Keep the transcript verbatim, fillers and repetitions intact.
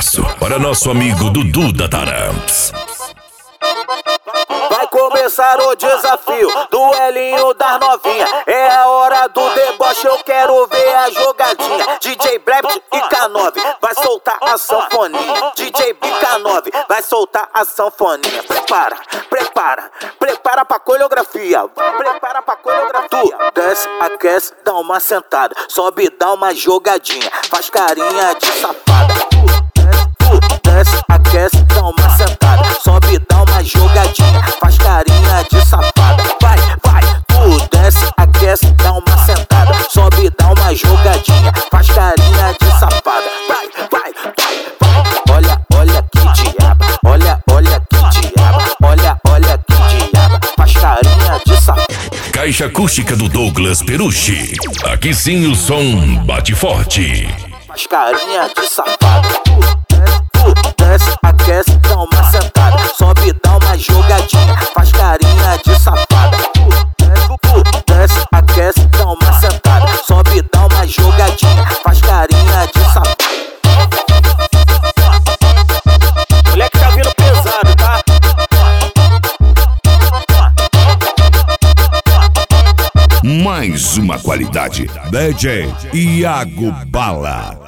abraço para nosso amigo Dudu da Taramps. Vai começar o desafio, duelinho das novinhas. É a hora do deboche, eu quero ver a jogadinha. D J Black e K nove vai soltar a sanfoninha. D J B K nove vai soltar a sanfoninha. Prepara, prepara, prepara pra coreografia. Prepara pra coreografia. Tu desce, aquece, dá uma sentada. Sobe, dá uma jogadinha. Faz carinha de safada. Tu desce, aquece, dá uma sentada. Sobe, dá uma jogadinha. Faz carinha de safada. Vai, vai. Tu desce, aquece, dá uma sentada. Sobe, dá uma jogadinha. Faz carinha de safada. Vai, vai, vai, vai. Olha, olha que diabo. Olha, olha que diabo. Olha, olha que diabo. Faz carinha de safada. Caixa acústica do Douglas Perucci. Aqui sim o som bate forte. Faz carinha de safada. Tu desce, aquece, dá uma sentada. Sobe, dá uma jogadinha. Faz carinha de safada. Tu desce, aquece, dá uma sentada. Sobe, dá uma jogadinha. Faz carinha de safada. Moleque tá vindo pesado, tá? Mais uma qualidade. D J Iago Bala.